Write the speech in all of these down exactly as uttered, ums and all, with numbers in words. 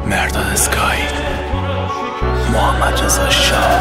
مرداد اسکای، محمد رضا شاه.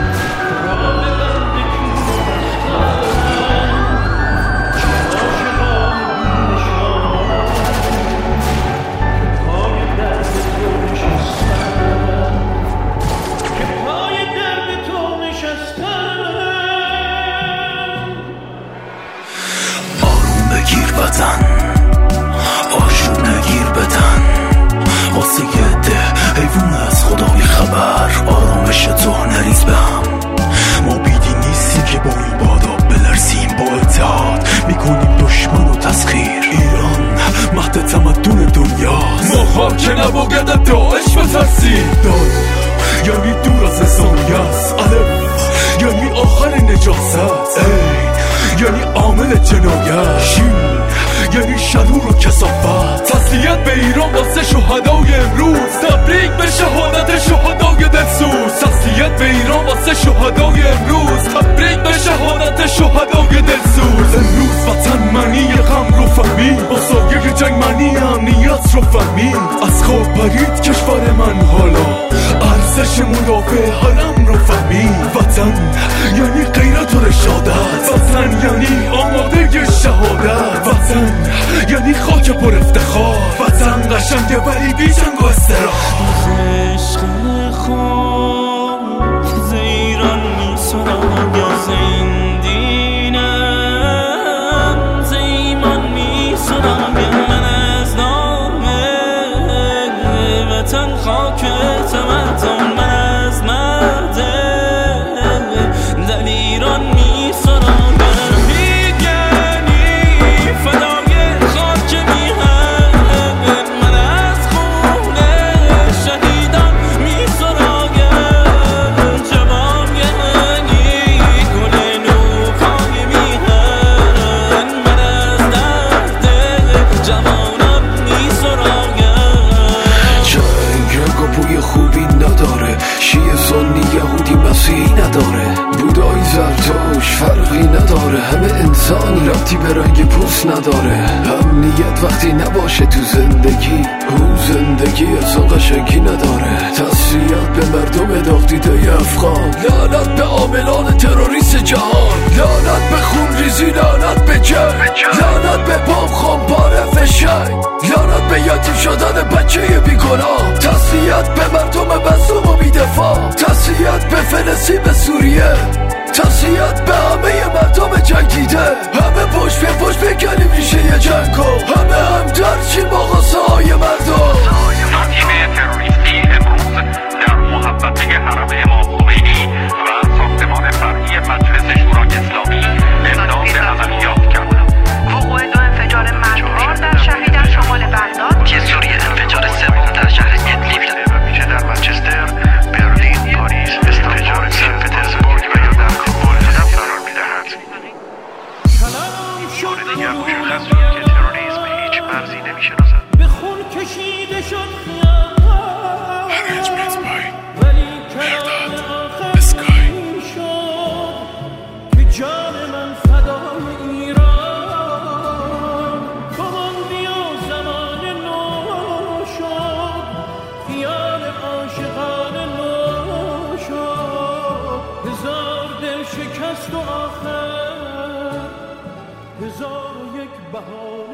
آروم بگیر وطن، آشوب نگیر بدن، واسه یه ده حیوان از خدای خبر. آرامش تو نریز به هم، ما بیدی نیستیم که با این بادا بلرزیم. با اتحاد میکنیم دشمن و تسخیر. ایران مهد تمدن دنیاست، ما هم که نباید داعش بترسیم. داد یعنی دور از انسانی است، الف یعنی آخر نجاست، ای یعنی عامل جنایت، شین یعنی شرور و کثافت. تسلیت به ایران واسه شهدای امروز، تبریک به شهادت شهدای دلسوز. تسلیت به ایران واسه شهدای امروز، تبریک به شهادت شهدای دلسوز. امروز وطن معنی غم رو فهمید، با سایه جنگ معنی امنیت رو فهمید. از خواب پرید کشور من حالا، ارزش مدافع حرم رو فهمید. وطن یعنی غیرت و رشادت، وطن یعنی آماده شهادت، وطن یعنی خاک پر افتخار. وطن قشنگه ولی بی جنگ و استراحت. عشق خود ز ایران می سراغ، زین دینم ز ایمان می سراغ. من از نام وطن خاک تمدن، من از مرد در ایران می سراغ. شیعه سنی یهودی مسیحی نداره، بودایی زرتوش فرقی نداره. همه انسانی ربطی به رنگ پوست نداره. امنیت وقتی نباشه تو زندگی، اون زندگی اصلا قشنگی نداره. تسلیت به مردم داغ دیده افغان، لعنت به عاملان تروریست جهان. لعنت به خون ریزی، لعنت به جنگ، لعنت به بام خمپاره فشنگ، لعنت به یتیم شدن بچه بیگناه. تسلیت به مردم مظلوم و بی‌دفاع، تسلیت به فلسطین، به سوریه، تسلیت به همه مردم جنگیده. همه پشت به پشت بکنیم ریشه یه جنگو، همه هم درچیم با غصه های مردم. تیم تروریستی امروز در محوطه حرم امام خمینی و ساختمان فرعی مجلس شورای اسلامی اقدام به عملیات کرد. وقوع دو انفجار مرگبار در شهری در شمال بغداد که سوریه انفجار سوم در شهر ادلیب میشه در منچستر، برلین، پاریس، استانبول، سن پترزبورگ و یا در کابل هدف قرار میدهد. بار دیگر مشخص شد که تروریسم هیچ مرزی نمیشناسد. به خون کشیده شد خیال، ولی کنار اسکای شد که جان من فدای ایران. کمان بیا زمان نو شد، خیال عاشقان نو شد. هزار دل شکست و آخر هزار و یک بهار